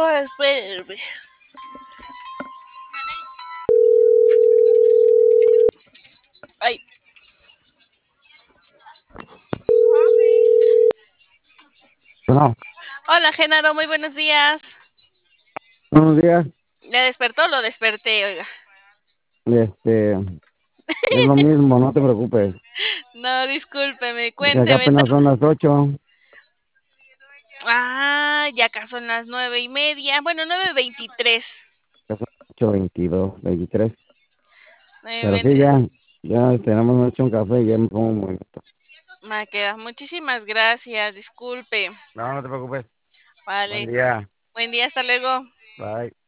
espérame. Ay, No, hola, Genaro, muy buenos días. buenos días. ¿Le despertó? Lo desperté, oiga. Es lo mismo, no te preocupes. No, discúlpeme, Que acá cuénteme. apenas son las 8, Ya acá son las 9:30. Bueno, 9:23. que son 8:22, 23. Pero sí, 9:20. ya tenemos hecho un café y ya me pongo muy gusto. Maqueda, muchísimas gracias, disculpe. No, no te preocupes. Buen Vale, día. buen día, hasta luego. Bye.